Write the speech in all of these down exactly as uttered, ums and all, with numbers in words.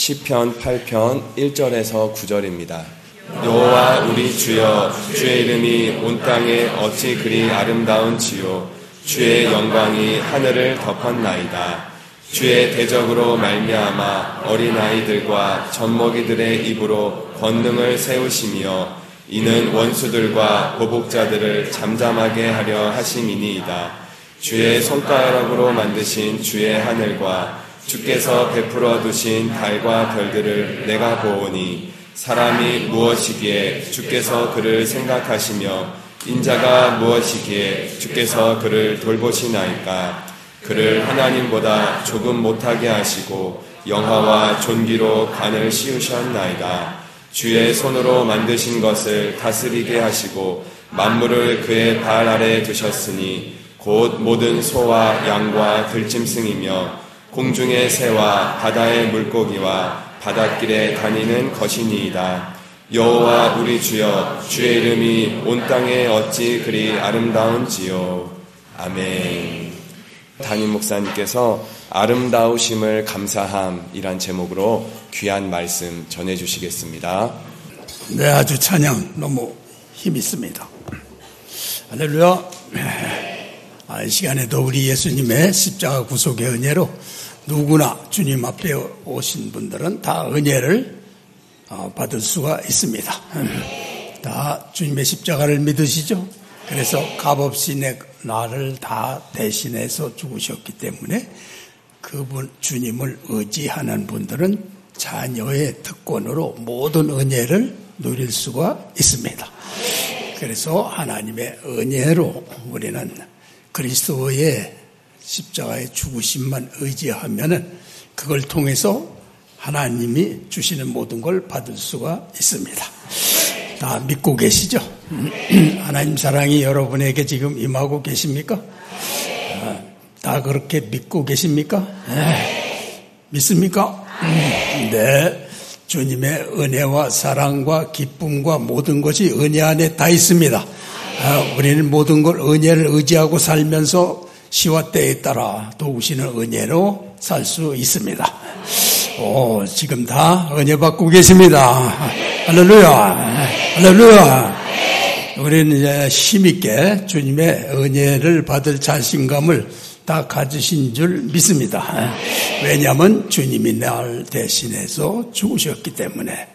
시편 팔 편 일 절에서 구 절입니다. 여호와 우리 주여, 주의 이름이 온 땅에 어찌 그리 아름다운지요. 주의 영광이 하늘을 덮었나이다. 주의 대적으로 말미암아 어린아이들과 젖먹이들의 입으로 권능을 세우시며 이는 원수들과 보복자들을 잠잠하게 하려 하심이니이다. 주의 손가락으로 만드신 주의 하늘과 주께서 베풀어 두신 달과 별들을 내가 보오니 사람이 무엇이기에 주께서 그를 생각하시며 인자가 무엇이기에 주께서 그를 돌보시나이까. 그를 하나님보다 조금 못하게 하시고 영화와 존귀로 관을 씌우셨나이다. 주의 손으로 만드신 것을 다스리게 하시고 만물을 그의 발 아래 두셨으니 곧 모든 소와 양과 들짐승이며 공중의 새와 바다의 물고기와 바닷길에 다니는 것이니이다. 여호와 우리 주여, 주의 이름이 온 땅에 어찌 그리 아름다운지요. 아멘. 담임 목사님께서 아름다우심을 감사함이란 제목으로 귀한 말씀 전해주시겠습니다. 네, 아주 찬양 너무 힘있습니다. 할렐루야. 이 시간에도 우리 예수님의 십자가 구속의 은혜로 누구나 주님 앞에 오신 분들은 다 은혜를 받을 수가 있습니다. 다 주님의 십자가를 믿으시죠? 그래서 값없이 내 나를 다 대신해서 죽으셨기 때문에 그분 주님을 의지하는 분들은 자녀의 특권으로 모든 은혜를 누릴 수가 있습니다. 그래서 하나님의 은혜로 우리는 그리스도의 십자가의 죽으심만 의지하면은 그걸 통해서 하나님이 주시는 모든 걸 받을 수가 있습니다. 다 믿고 계시죠? 하나님 사랑이 여러분에게 지금 임하고 계십니까? 다 그렇게 믿고 계십니까? 네. 믿습니까? 네. 주님의 은혜와 사랑과 기쁨과 모든 것이 은혜 안에 다 있습니다. 우리는 모든 걸 은혜를 의지하고 살면서 시와 때에 따라 도우시는 은혜로 살 수 있습니다. 오, 지금 다 은혜 받고 계십니다. 할렐루야. 할렐루야. 우리는 이제 힘있게 주님의 은혜를 받을 자신감을 다 가지신 줄 믿습니다. 왜냐하면 주님이 날 대신해서 죽으셨기 때문에.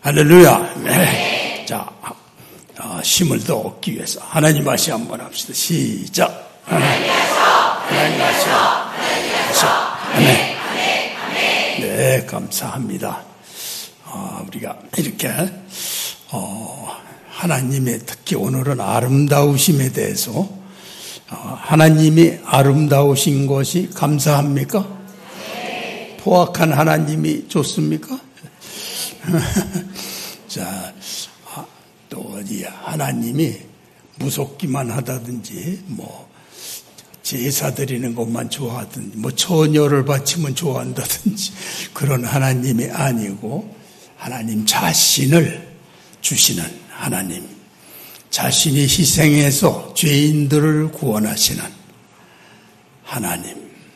할렐루야. 자, 힘을 더 얻기 위해서 하나님 다시 한번 합시다. 시작. 하나님 하나님 하셔. 하나님 하셔. 아멘. 네, 감사합니다. 어, 우리가 이렇게 어, 하나님의 특히 오늘은 아름다우심에 대해서 어, 하나님이 아름다우신 것이 감사합니까? 네. 포악한 하나님이 좋습니까? 자, 또 어디 하나님이 무섭기만 하다든지 뭐 제사 드리는 것만 좋아하든지 뭐 처녀를 바치면 좋아한다든지 그런 하나님이 아니고 하나님 자신을 주시는 하나님, 자신이 희생해서 죄인들을 구원하시는 하나님.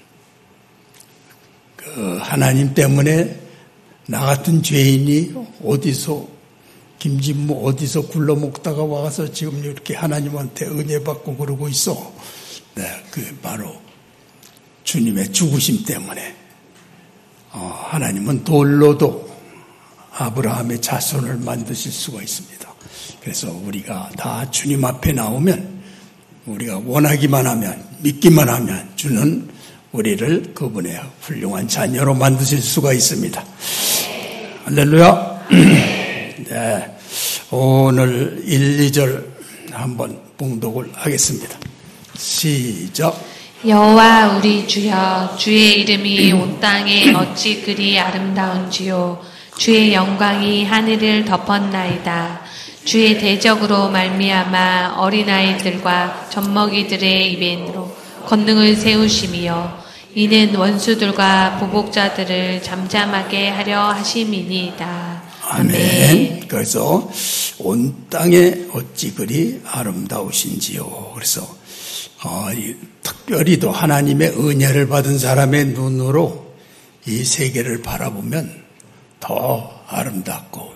그 하나님 때문에 나 같은 죄인이 어디서 김진모 어디서 굴러먹다가 와서 지금 이렇게 하나님한테 은혜 받고 그러고 있어. 네, 그 바로 주님의 죽으심 때문에 어, 하나님은 돌로도 아브라함의 자손을 만드실 수가 있습니다. 그래서 우리가 다 주님 앞에 나오면 우리가 원하기만 하면 믿기만 하면 주는 우리를 그분의 훌륭한 자녀로 만드실 수가 있습니다. 할렐루야. 네, 오늘 일, 이 절 한번 봉독을 하겠습니다. 시작. 여호와 우리 주여, 주의 이름이 온 땅에 어찌 그리 아름다운지요. 주의 영광이 하늘을 덮었나이다. 주의 대적으로 말미암아 어린아이들과 젖먹이들의 입에로 권능을 세우시며 이는 원수들과 보복자들을 잠잠하게 하려 하심이니이다. 아멘. 아멘. 그래서 온 땅에 어찌 그리 아름다우신지요. 그래서 어, 특별히 또 하나님의 은혜를 받은 사람의 눈으로 이 세계를 바라보면 더 아름답고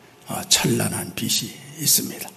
찬란한 빛이 있습니다.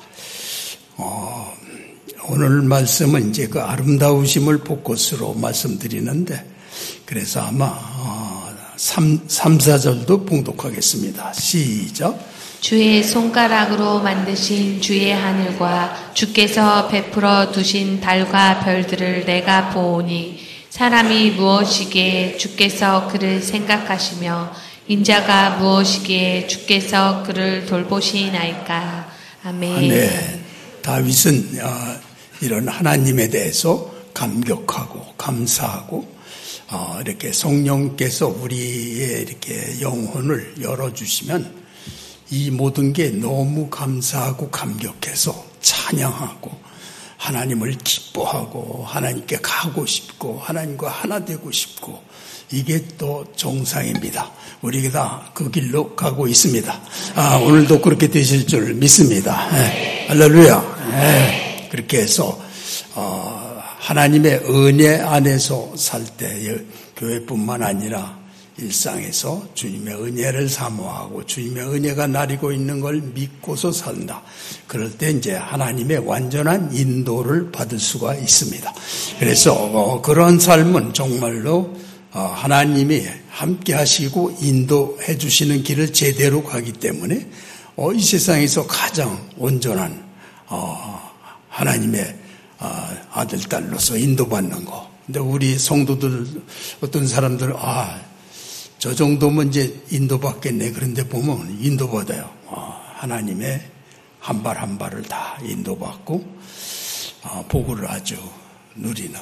어, 오늘 말씀은 이제 그 아름다우심을 포커스로 말씀드리는데, 그래서 아마 어, 삼, 삼, 사절도 봉독하겠습니다. 시작. 주의 손가락으로 만드신 주의 하늘과 주께서 베풀어 두신 달과 별들을 내가 보오니 사람이 무엇이기에 주께서 그를 생각하시며 인자가 무엇이기에 주께서 그를 돌보시나이까. 아멘. 네. 다윗은 어, 이런 하나님에 대해서 감격하고 감사하고 어, 이렇게 성령께서 우리의 이렇게 영혼을 열어주시면 이 모든 게 너무 감사하고 감격해서 찬양하고 하나님을 기뻐하고 하나님께 가고 싶고 하나님과 하나 되고 싶고, 이게 또 정상입니다. 우리가 다 그 길로 가고 있습니다. 아, 오늘도 그렇게 되실 줄 믿습니다. 네. 할렐루야. 네. 그렇게 해서 어, 하나님의 은혜 안에서 살 때 교회뿐만 아니라 일상에서 주님의 은혜를 사모하고 주님의 은혜가 나리고 있는 걸 믿고서 산다. 그럴 때 이제 하나님의 완전한 인도를 받을 수가 있습니다. 그래서 어, 그런 삶은 정말로 어, 하나님이 함께 하시고 인도해 주시는 길을 제대로 가기 때문에 어, 이 세상에서 가장 온전한 어, 하나님의 어, 아들, 딸로서 인도받는 거. 근데 우리 성도들, 어떤 사람들, 아, 저 정도면 이제 인도받겠네. 그런데 보면 인도받아요. 어, 하나님의 한 발 한 발을 다 인도받고 어, 복을 아주 누리는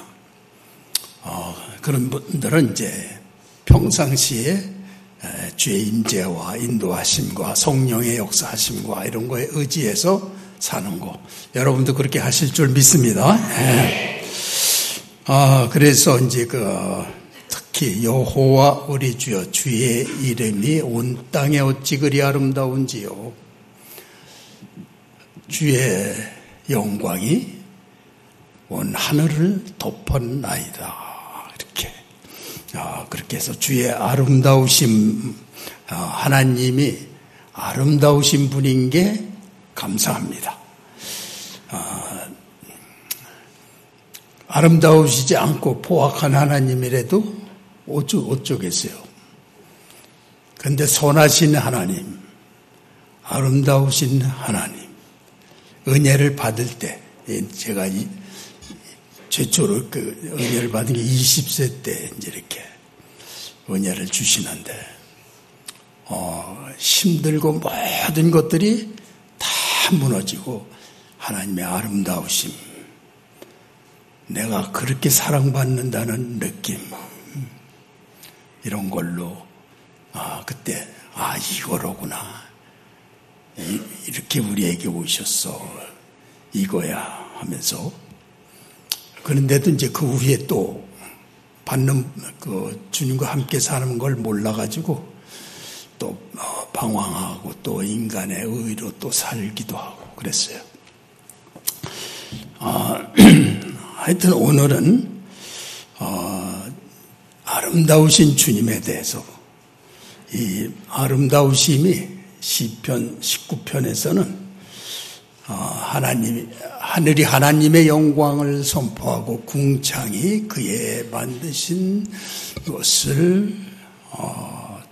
어, 그런 분들은 이제 평상시에 주의 임재와 인도하심과 성령의 역사하심과 이런 거에 의지해서 사는 거. 여러분도 그렇게 하실 줄 믿습니다. 네. 아, 그래서 이제 그 특히 여호와 우리 주여 주의 이름이 온 땅에 어찌 그리 아름다운지요. 주의 영광이 온 하늘을 덮었나이다. 이렇게. 아, 그렇게 해서 주의 아름다우심, 아, 하나님이 아름다우신 분인 게 감사합니다. 아, 아름다우시지 않고 포악한 하나님이라도 어쩌, 어쩌겠어요. 그런데 선하신 하나님, 아름다우신 하나님, 은혜를 받을 때, 제가 이, 최초로 그 은혜를 받은 게 이십 세 때 이제 이렇게 은혜를 주시는데, 어, 힘들고 모든 것들이 다 무너지고 하나님의 아름다우심, 내가 그렇게 사랑받는다는 느낌, 이런 걸로 아, 그때 아, 이거로구나, 이렇게 우리에게 오셨어, 이거야 하면서. 그런데도 이제 그 후에 또 받는 그 주님과 함께 사는 걸 몰라가지고 또 방황하고 또 인간의 의로 또 살기도 하고 그랬어요. 아, 하여튼 오늘은 어, 아름다우신 주님에 대해서, 이 아름다우심이 시편 십구 편에서는 어, 하나님, 하늘이 하나님의 영광을 선포하고 궁창이 그의 만드신 것을 어,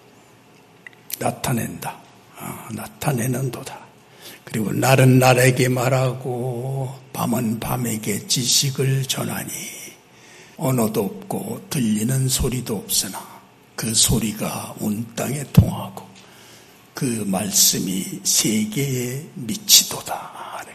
나타낸다. 어, 나타내는도다. 그리고 날은 날에게 말하고 밤은 밤에게 지식을 전하니 언어도 없고 들리는 소리도 없으나 그 소리가 온 땅에 통하고 그 말씀이 세계에 미치도다.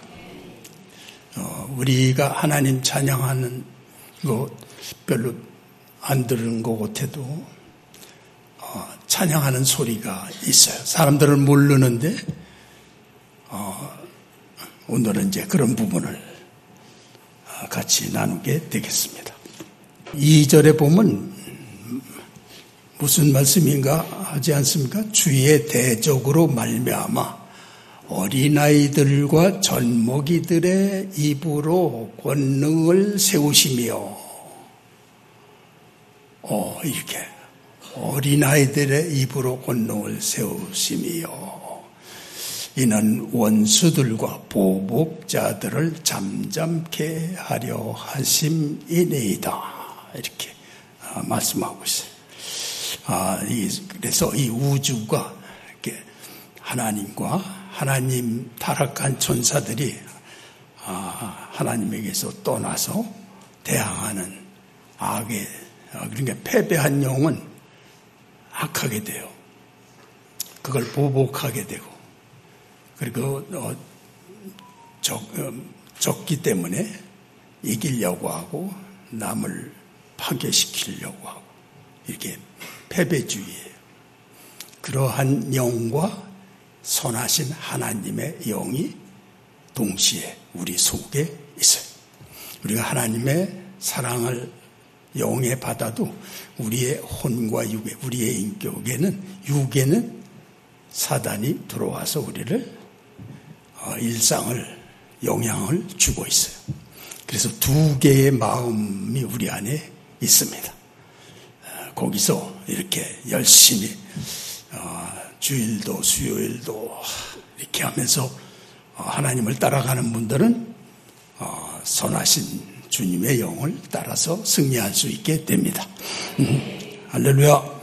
어, 우리가 하나님 찬양하는 거 별로 안 들은 것 같아도 어, 찬양하는 소리가 있어요. 사람들은 모르는데 어, 오늘은 이제 그런 부분을 같이 나누게 되겠습니다. 이 절에 보면 무슨 말씀인가 하지 않습니까? 주의 대적으로 말미암아 어린아이들과 젖먹이들의 입으로 권능을 세우시며, 어, 이렇게 어린아이들의 입으로 권능을 세우심이요. 이는 원수들과 보복자들을 잠잠케 하려 하심이니이다. 이렇게 말씀하고 있어요. 아, 그래서 이 우주가 이렇게 하나님과 하나님 타락한 천사들이 아, 하나님에게서 떠나서 대항하는 악의, 그러니까 패배한 영은 악하게 돼요. 그걸 보복하게 되고, 그리고 어, 적, 어, 적기 때문에 이기려고 하고 남을 파괴시키려고 하고, 이렇게 패배주의예요. 그러한 영과 선하신 하나님의 영이 동시에 우리 속에 있어요. 우리가 하나님의 사랑을 영에 받아도 우리의 혼과 육에, 우리의 인격에는, 육에는 사단이 들어와서 우리를 일상을, 영향을 주고 있어요. 그래서 두 개의 마음이 우리 안에 있습니다. 거기서 이렇게 열심히 주일도 수요일도 이렇게 하면서 하나님을 따라가는 분들은 선하신 주님의 영을 따라서 승리할 수 있게 됩니다. 음, 할렐루야.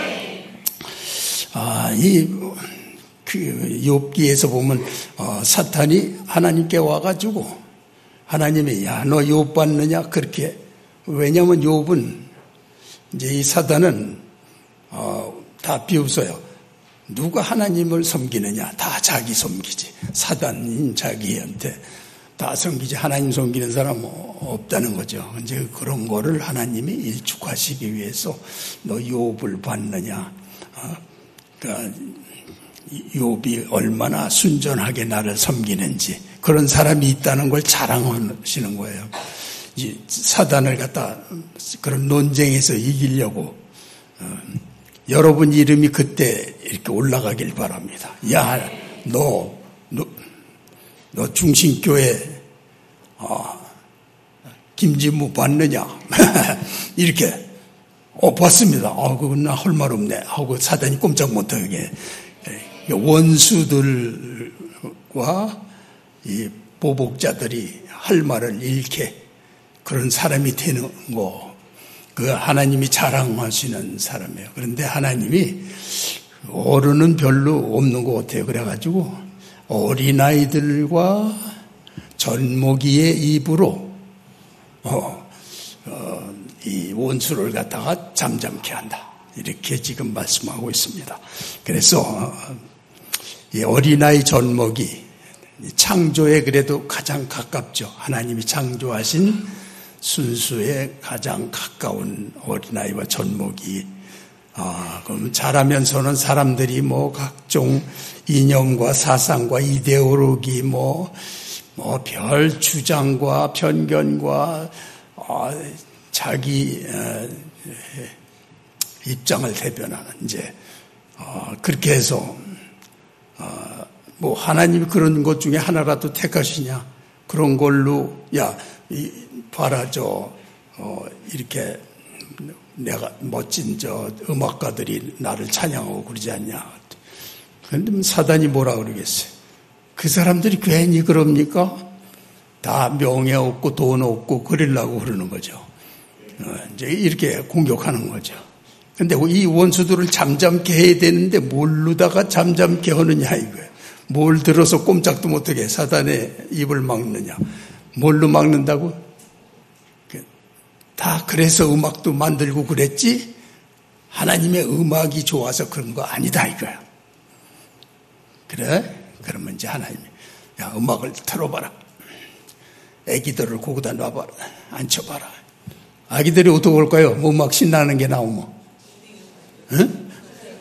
아, 이 그 욥기에서 보면 어, 사탄이 하나님께 와가지고 하나님이 야, 너 욥 봤느냐? 그렇게. 왜냐하면 욥은 이제 이 사단은 어, 다 비웃어요. 누가 하나님을 섬기느냐? 다 자기 섬기지. 사단인 자기한테 다 섬기지. 하나님 섬기는 사람은 없다는 거죠. 이제 그런 거를 하나님이 일축하시기 위해서 너 욥을 봤느냐? 어, 그러니까 욥이 얼마나 순전하게 나를 섬기는지 그런 사람이 있다는 걸 자랑하시는 거예요. 이 사단을 갖다 그런 논쟁에서 이기려고 어, 여러분 이름이 그때 이렇게 올라가길 바랍니다. 야, 너, 너, 너 중신교회 어, 김진무 봤느냐? 이렇게 어 봤습니다. 어 그건 나 할 말 없네 하고 사단이 꼼짝 못하게 원수들과 이 보복자들이 할 말을 잃게 그런 사람이 되는 거, 그 하나님이 자랑하시는 사람이에요. 그런데 하나님이 어른은 별로 없는 것 같아요. 그래가지고 어린아이들과 젖먹이의 입으로 어, 어, 이 원수를 갖다가 잠잠케 한다. 이렇게 지금 말씀하고 있습니다. 그래서 이 어린아이 젖먹이 창조에 그래도 가장 가깝죠. 하나님이 창조하신 순수에 가장 가까운 어린아이와 젖먹이. 아, 그럼 자라면서는 사람들이 뭐 각종 이념과 사상과 이데올로기 뭐, 뭐 별 주장과 편견과 어, 자기 어, 입장을 대변하는 이제 어, 그렇게 해서 어, 뭐 하나님이 그런 것 중에 하나라도 택하시냐 그런 걸로 야 이, 봐라 저 어, 이렇게 내가 멋진 저 음악가들이 나를 찬양하고 그러지 않냐. 그런데 사단이 뭐라 그러겠어요. 그 사람들이 괜히 그럽니까? 다 명예 없고 돈 없고 그러려고 그러는 거죠. 어, 이제 이렇게 공격하는 거죠. 근데 이 원수들을 잠잠케 해야 되는데 모르다가 잠잠케 하느냐 이거예요. 뭘 들어서 꼼짝도 못하게 사단의 입을 막느냐. 뭘로 막는다고? 다 그래서 음악도 만들고 그랬지 하나님의 음악이 좋아서 그런 거 아니다 이거야. 그래? 그러면 이제 하나님이 야 음악을 틀어봐라. 애기들을 거기다 놔봐라. 앉혀봐라. 아기들이 어떻게 올까요? 뭐 음악 신나는 게 나오면. 응?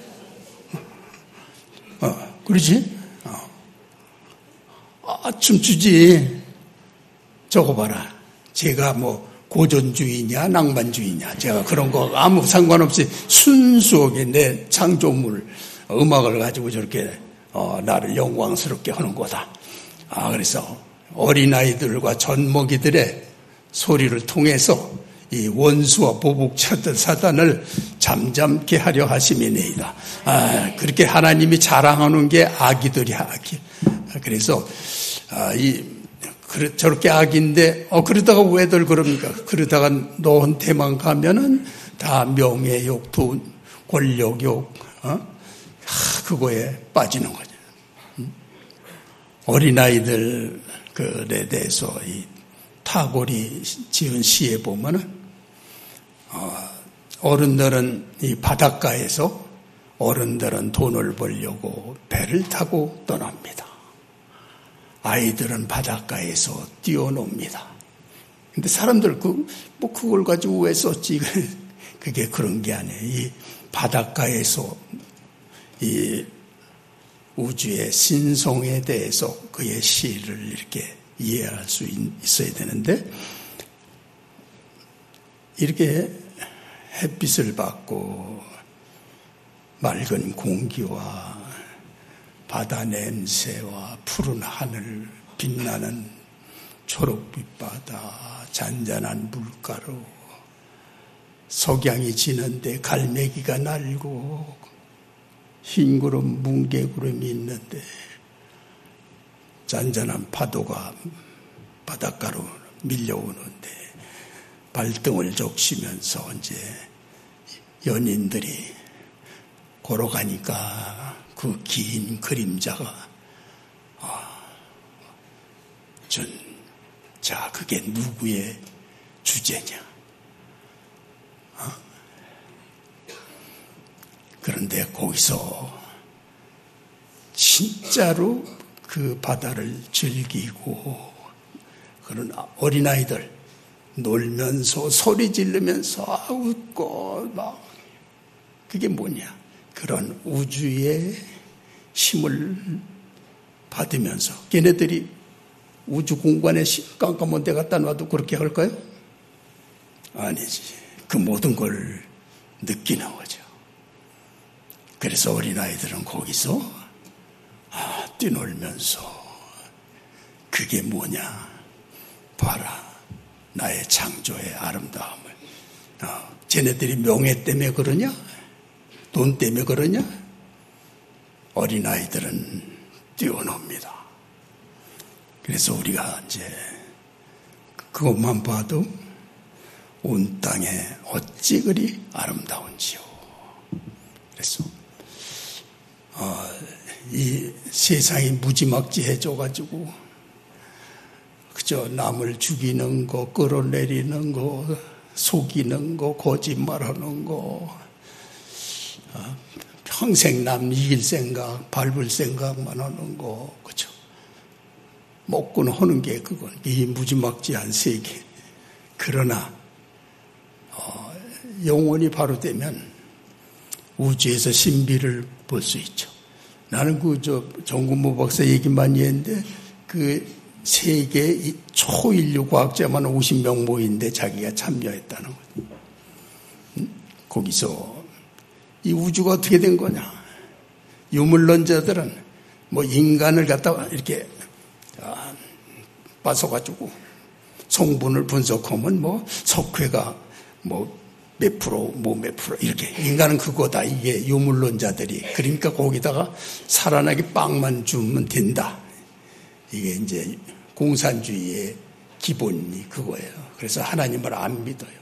어, 그러지? 어. 아, 춤추지. 저거 봐라. 제가 뭐 고전주의냐 낭만주의냐 제가 그런 거 아무 상관없이 순수하게 내 창조물 음악을 가지고 저렇게 어, 나를 영광스럽게 하는 거다. 아 그래서 어린아이들과 젖먹이들의 소리를 통해서 이 원수와 보복쳤던 사단을 잠잠케 하려 하심이니이다. 아, 그렇게 하나님이 자랑하는 게 악이들이 악이. 그래서 아, 이 그래, 저렇게 악인데 어 그러다가 왜들 그럽니까? 그러다가 너한테만 가면은 다 명예욕, 돈, 권력욕, 어? 아, 그거에 빠지는 거죠. 음? 어린아이들에 대해서 이 타고리 지은 시에 보면은 어, 어른들은 이 바닷가에서 어른들은 돈을 벌려고 배를 타고 떠납니다. 아이들은 바닷가에서 뛰어놉니다. 근데 사람들 그, 뭐 그걸 가지고 왜 썼지? 그게 그런 게 아니에요. 이 바닷가에서 이 우주의 신성에 대해서 그의 시를 이렇게 이해할 수 있어야 되는데, 이렇게 햇빛을 받고 맑은 공기와 바다 냄새와 푸른 하늘, 빛나는 초록빛 바다, 잔잔한 물가로 석양이 지는데 갈매기가 날고 흰 구름, 뭉게구름이 있는데 잔잔한 파도가 바닷가로 밀려오는데 발등을 적시면서 이제 연인들이 걸어가니까 그 긴 그림자가 아, 전, 자 그게 누구의 주제냐? 어? 그런데 거기서 진짜로 그 바다를 즐기고 그런 어린아이들 놀면서 소리 지르면서 웃고 막 그게 뭐냐? 그런 우주의 힘을 받으면서 걔네들이 우주 공간에 깜깜한 데 갖다 놔도 그렇게 할까요? 아니지. 그 모든 걸 느끼는 거죠. 그래서 어린아이들은 거기서 아, 뛰놀면서 그게 뭐냐? 봐라. 나의 창조의 아름다움을. 어, 쟤네들이 명예 때문에 그러냐? 돈 때문에 그러냐? 어린아이들은 뛰어놉니다. 그래서 우리가 이제 그것만 봐도 온 땅에 어찌 그리 아름다운지요. 그래서 어, 이 세상이 무지막지해져가지고 그저 남을 죽이는 거, 끌어내리는 거, 속이는 거, 거짓말하는 거, 어, 평생 남 이길 생각, 밟을 생각만 하는 거, 그죠? 먹고는 하는 게 그건 이 무지막지한 세계. 그러나 어, 영원히 바로 되면 우주에서 신비를 볼 수 있죠. 나는 그 저 정군모 박사 얘기 많이 했는데 그 세계 초인류 과학자만 오십 명 모인데 자기가 참여했다는 거죠. 응? 거기서 이 우주가 어떻게 된 거냐? 유물론자들은 뭐 인간을 갖다가 이렇게 아, 빠서가지고 성분을 분석하면 뭐 석회가 뭐 몇 프로, 뭐 몇 프로 이렇게 인간은 그거다. 이게 유물론자들이. 그러니까 거기다가 살아나게 빵만 주면 된다. 이게 이제 공산주의의 기본이 그거예요. 그래서 하나님을 안 믿어요.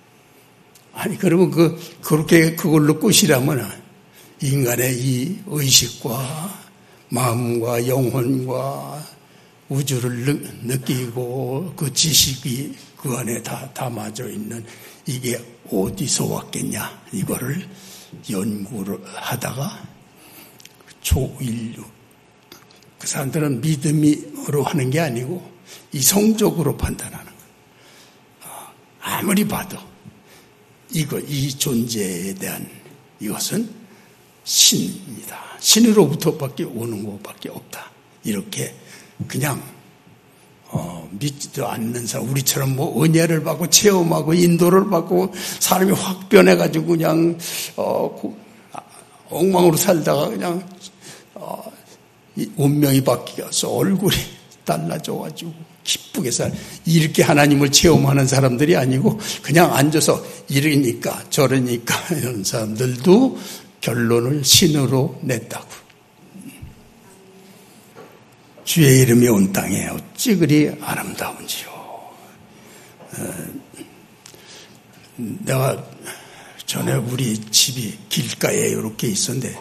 아니 그러면 그 그렇게 그걸로 끝이라면 인간의 이 의식과 마음과 영혼과 우주를 느끼고 그 지식이 그 안에 다 담아져 있는 이게 어디서 왔겠냐 이거를 연구를 하다가 초인류 그 사람들은 믿음으로 하는 게 아니고 이성적으로 판단하는 거예요. 아무리 봐도 이거 이 존재에 대한 이것은 신입니다. 신으로부터밖에 오는 것밖에 없다. 이렇게 그냥 어, 믿지도 않는 사람, 우리처럼 뭐 은혜를 받고 체험하고 인도를 받고 사람이 확 변해가지고 그냥 어, 고, 엉망으로 살다가 그냥 어, 이 운명이 바뀌어서 얼굴이 달라져가지고 기쁘게 살. 이렇게 하나님을 체험하는 사람들이 아니고 그냥 앉아서 이러니까 저러니까 이런 사람들도 결론을 신으로 냈다고. 주의 이름이 온 땅에 어찌 그리 아름다운지요. 내가 전에 우리 집이 길가에 이렇게 있었는데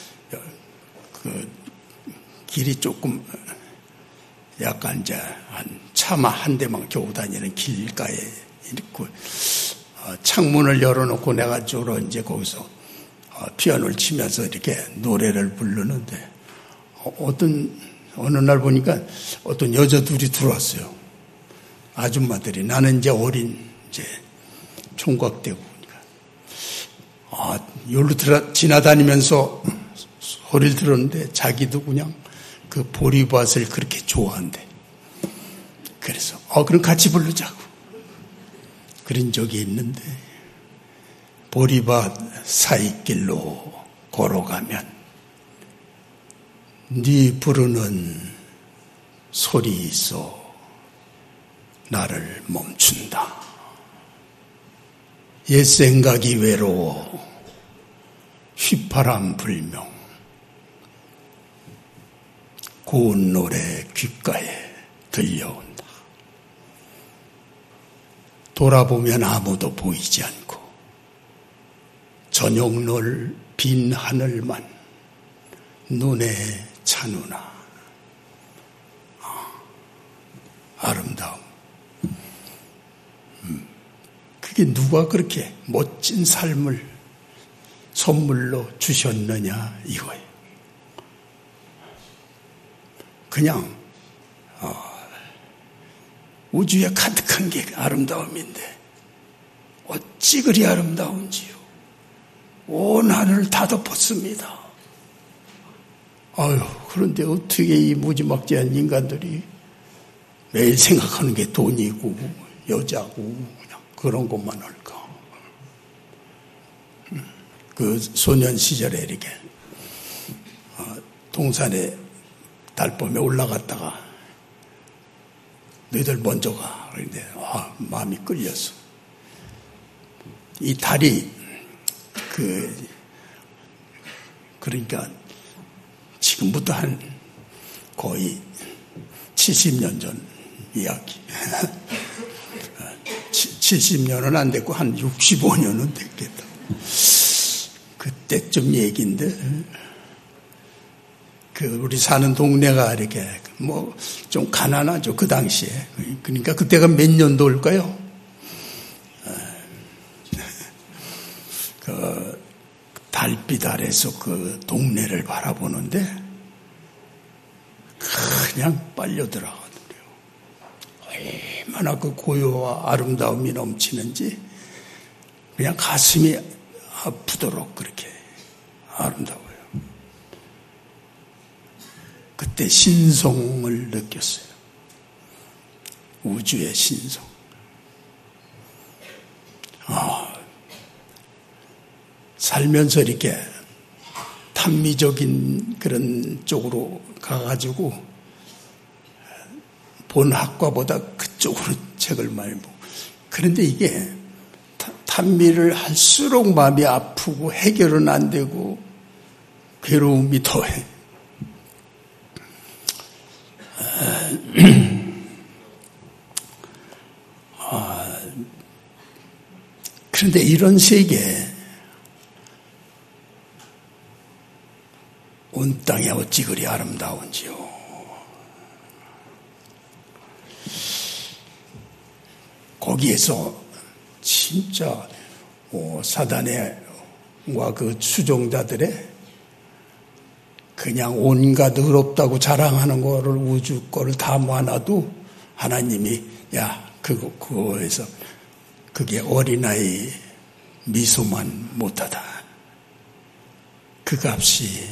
그 길이 조금 약간 이제 한 차마 한 대만 겨우 다니는 길가에 있고 창문을 열어놓고 내가 주로 이제 거기서 피아노를 치면서 이렇게 노래를 부르는데 어떤 어느 날 보니까 어떤 여자 둘이 들어왔어요. 아줌마들이. 나는 이제 어린 이제 총각되고 보니까 아 여기로 들어 지나다니면서 소리를 들었는데 자기도 그냥 그 보리밭을 그렇게 좋아한대. 그래서 어 그럼 같이 부르자고 그런 적이 있는데 보리밭 사이길로 걸어가면 네 부르는 소리 있어 나를 멈춘다. 옛 생각이 외로워 휘파람 불명 고운 노래 귓가에 들려온다. 돌아보면 아무도 보이지 않고 저녁놀 빈 하늘만 눈에 차누나. 아름다움. 그게 누가 그렇게 멋진 삶을 선물로 주셨느냐 이거예요. 그냥 어, 우주에 가득한 게 아름다움인데 어찌 그리 아름다운지요. 온 하늘을 다 덮었습니다. 아유, 그런데 어떻게 이 무지막지한 인간들이 매일 생각하는 게 돈이고 여자고 그냥 그런 것만 할까. 그 소년 시절에 이렇게 동산에 달밤에 올라갔다가 너희들 먼저 가. 그런데 아, 마음이 끌렸어. 이 달이 그 그러니까 지금부터 한 거의 칠십 년 전 이야기. 칠십 년은 안 됐고 한 육십오 년은 됐겠다. 그때쯤 얘기인데 그 우리 사는 동네가 이렇게 뭐 좀 가난하죠 그 당시에. 그러니까 그때가 몇 년도일까요? 그 달빛 아래서 그 동네를 바라보는데 그냥 빨려 들어가더래요. 얼마나 그 고요와 아름다움이 넘치는지 그냥 가슴이 아프도록 그렇게 아름다워요. 그때 신성을 느꼈어요. 우주의 신성. 아, 살면서 이렇게 탐미적인 그런 쪽으로 가가지고 본 학과보다 그쪽으로 책을 많이 보고. 그런데 이게 탐미를 할수록 마음이 아프고 해결은 안 되고 괴로움이 더해. 아, 그런데 이런 세계 온 땅에 어찌 그리 아름다운지요. 거기에서 진짜 사단과 그 추종자들의 그냥 온갖 의롭다고 자랑하는 거를 우주 거를 다 모아놔도 하나님이 야 그거 그거에서 그게 어린아이 미소만 못하다. 그 값이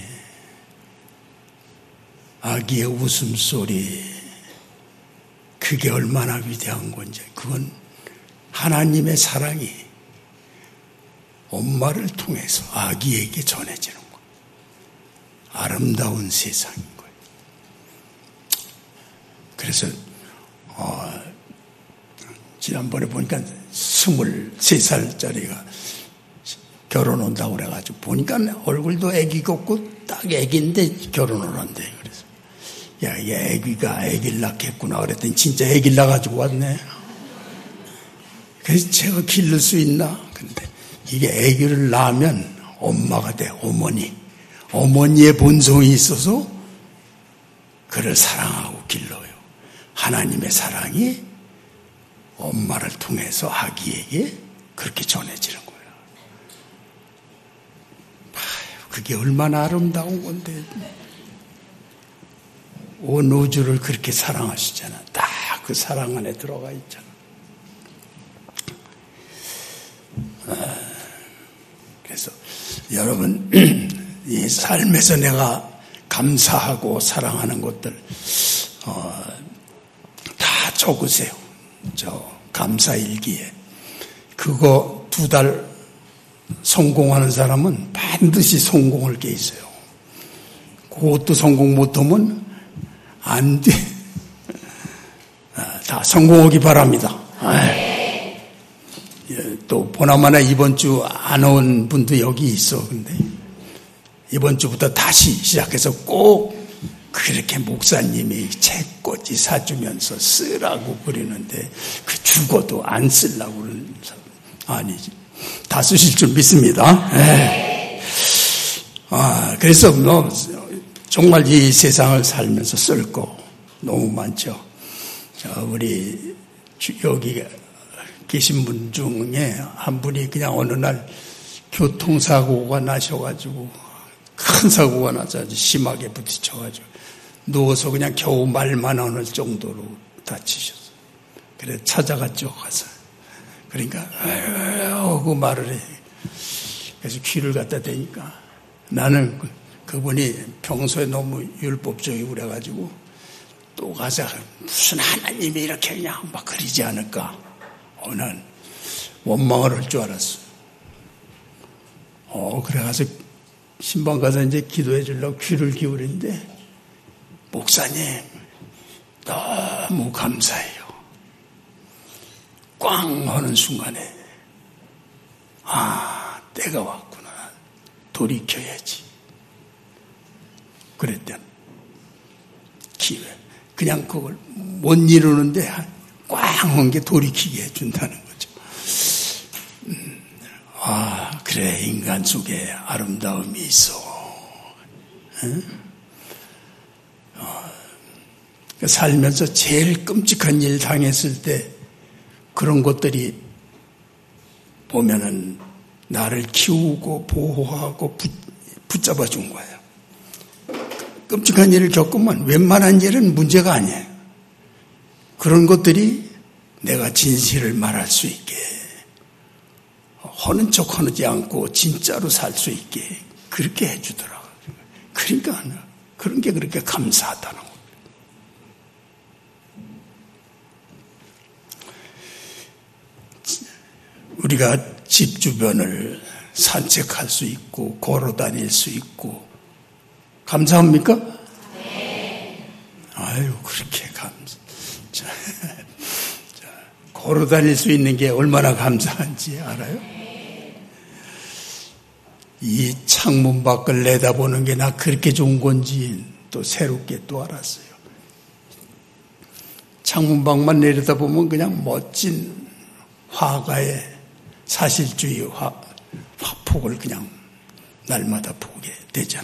아기의 웃음소리 그게 얼마나 위대한 건지. 그건 하나님의 사랑이 엄마를 통해서 아기에게 전해지는 거예요. 아름다운 세상인 거예요. 그래서 어, 지난번에 보니까 스물세 살짜리가 결혼 온다고 그래가지고 보니까 얼굴도 애기 같고 딱 애기인데 결혼을 한대. 그래서 야, 이게 애기가 애기를 낳겠구나 그랬더니 진짜 애기를 낳아가지고 왔네. 그래서 제가 기를 수 있나? 근데 이게 애기를 낳으면 엄마가 돼, 어머니. 어머니의 본성이 있어서 그를 사랑하고 길러요. 하나님의 사랑이 엄마를 통해서 아기에게 그렇게 전해지는 거예요. 그게 얼마나 아름다운 건데. 온 우주를 그렇게 사랑하시잖아. 다 그 사랑 안에 들어가 있잖아. 그래서 여러분 이 삶에서 내가 감사하고 사랑하는 것들 어, 다 적으세요. 저 감사일기에. 그거 두 달 성공하는 사람은 반드시 성공할 게 있어요. 그것도 성공 못하면 안 돼. 다 성공하기 바랍니다. 또 보나마나 이번 주 안 온 분도 여기 있어. 근데 이번 주부터 다시 시작해서 꼭 그렇게 목사님이 책꽂이 사주면서 쓰라고 그러는데 그 죽어도 안 쓰려고 그러는 사람 아니지. 다 쓰실 줄 믿습니다. 네. 아, 그래서 뭐 정말 이 세상을 살면서 쓸 거 너무 많죠. 자, 우리 여기 계신 분 중에 한 분이 그냥 어느 날 교통사고가 나셔가지고 큰 사고가 나서 아주 심하게 부딪혀가지고 누워서 그냥 겨우 말만 하는 정도로 다치셨어요. 그래 찾아갔죠. 가서. 그러니까 하고 말을 해. 그래서 귀를 갖다 대니까 나는 그분이 평소에 너무 율법적이고 그래가지고 또 가서 무슨 하나님이 이렇게 그냥 막 그러지 않을까. 어, 난 원망을 할 줄 알았어. 어, 그래가서 신방 가서 이제 기도해 주려고 귀를 기울이는데 목사님 너무 감사해요. 꽝 하는 순간에 아, 때가 왔구나. 돌이켜야지. 그랬더니 기회. 그냥 그걸 못 이루는데 꽝 한 게 돌이키게 해준다는 거죠. 음, 아, 그래, 인간 속에 아름다움이 있어. 응? 어, 살면서 제일 끔찍한 일 당했을 때 그런 것들이 보면은 나를 키우고 보호하고 붙, 붙잡아 준 거예요. 끔찍한 일을 겪으면 웬만한 일은 문제가 아니에요. 그런 것들이 내가 진실을 말할 수 있게, 허는 척 하지 않고 진짜로 살 수 있게 그렇게 해주더라고요. 그러니까 그런 게 그렇게 감사하다는 거예요. 우리가 집 주변을 산책할 수 있고 걸어 다닐 수 있고 감사합니까? 네. 아유, 그렇게 감사. 자, 자, 걸어 다닐 수 있는 게 얼마나 감사한지 알아요? 네. 이 창문 밖을 내다보는 게 나 그렇게 좋은 건지 또 새롭게 또 알았어요. 창문 밖만 내려다보면 그냥 멋진 화가의 사실주의 화, 화폭을 그냥 날마다 보게 되잖아.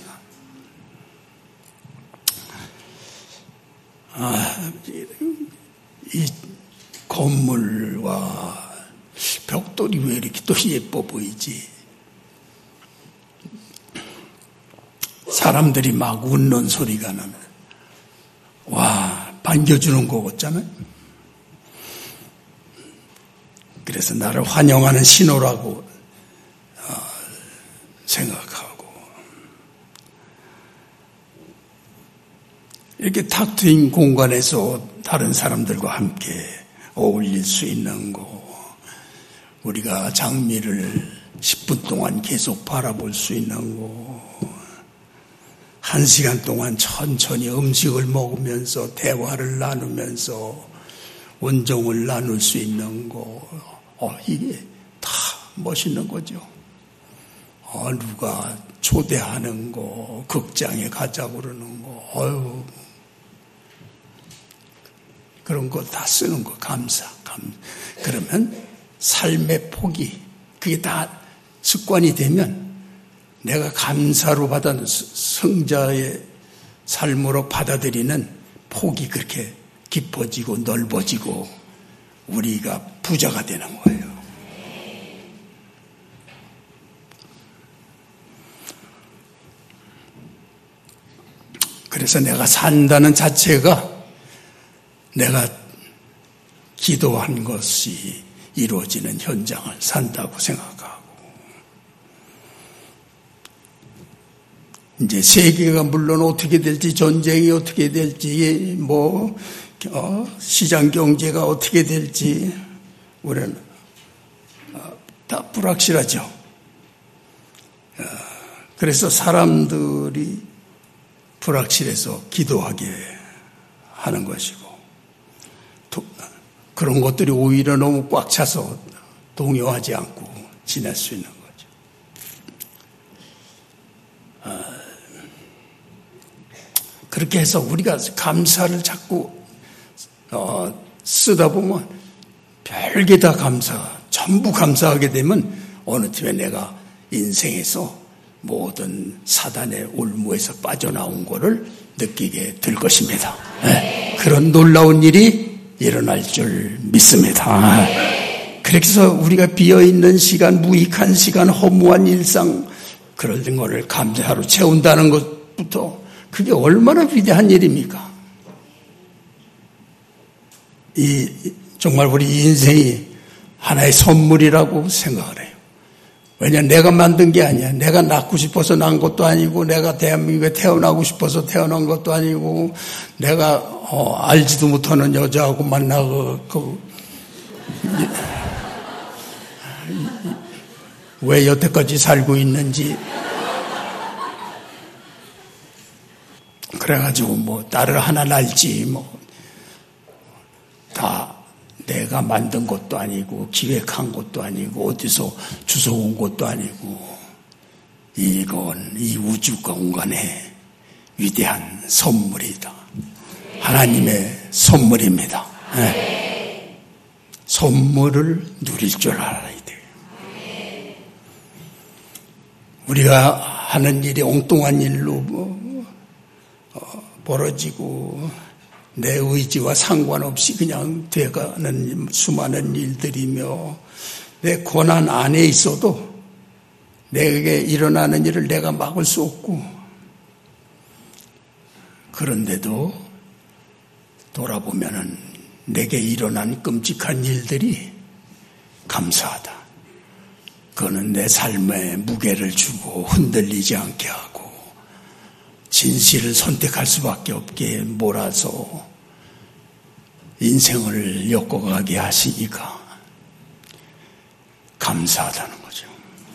아, 이 건물과 벽돌이 왜 이렇게 또 예뻐 보이지? 사람들이 막 웃는 소리가 나면, 와, 반겨주는 거 같잖아요? 그래서 나를 환영하는 신호라고 생각하고, 이렇게 탁 트인 공간에서 다른 사람들과 함께 어울릴 수 있는 거, 우리가 장미를 십 분 동안 계속 바라볼 수 있는 거, 한 시간 동안 천천히 음식을 먹으면서 대화를 나누면서 온종을 나눌 수 있는 거, 어, 이게 다 멋있는 거죠. 어, 누가 초대하는 거, 극장에 가자고 그러는 거, 어휴. 그런 거 다 쓰는 거, 감사, 감. 그러면 삶의 폭이, 그게 다 습관이 되면 내가 감사로 받은 성자의 삶으로 받아들이는 폭이 그렇게 깊어지고 넓어지고 우리가 부자가 되는 거예요. 그래서 내가 산다는 자체가 내가 기도한 것이 이루어지는 현장을 산다고 생각하고, 이제 세계가 물론 어떻게 될지, 전쟁이 어떻게 될지, 뭐 어, 시장 경제가 어떻게 될지 우리는 다 불확실하죠. 그래서 사람들이 불확실해서 기도하게 하는 것이고, 그런 것들이 오히려 너무 꽉 차서 동요하지 않고 지낼 수 있는 거죠. 그렇게 해서 우리가 감사를 자꾸 어, 쓰다 보면 별게 다 감사, 전부 감사하게 되면 어느 틈에 내가 인생에서 모든 사단의 올무에서 빠져나온 거를 느끼게 될 것입니다. 네, 그런 놀라운 일이 일어날 줄 믿습니다. 그래서 우리가 비어있는 시간, 무익한 시간, 허무한 일상, 그런 거를 감사로 채운다는 것부터 그게 얼마나 위대한 일입니까? 이 정말 우리 인생이 하나의 선물이라고 생각을 해요. 왜냐하면 내가 만든 게 아니야. 내가 낳고 싶어서 낳은 것도 아니고, 내가 대한민국에 태어나고 싶어서 태어난 것도 아니고, 내가 어, 알지도 못하는 여자하고 만나고 그, 왜 여태까지 살고 있는지, 그래가지고 뭐 딸을 하나 낳을지 뭐 다 내가 만든 것도 아니고 기획한 것도 아니고 어디서 주워온 것도 아니고, 이건 이 우주 공간의 위대한 선물이다. 하나님의 선물입니다. 네. 선물을 누릴 줄 알아야 돼요. 우리가 하는 일이 엉뚱한 일로 뭐, 어, 벌어지고 내 의지와 상관없이 그냥 돼가는 수많은 일들이며, 내 권한 안에 있어도 내게 일어나는 일을 내가 막을 수 없고, 그런데도 돌아보면은 내게 일어난 끔찍한 일들이 감사하다. 그거는 내 삶에 무게를 주고 흔들리지 않게 하고 진실을 선택할 수밖에 없게 몰아서 인생을 엮어가게 하시니까 감사하다는 거죠.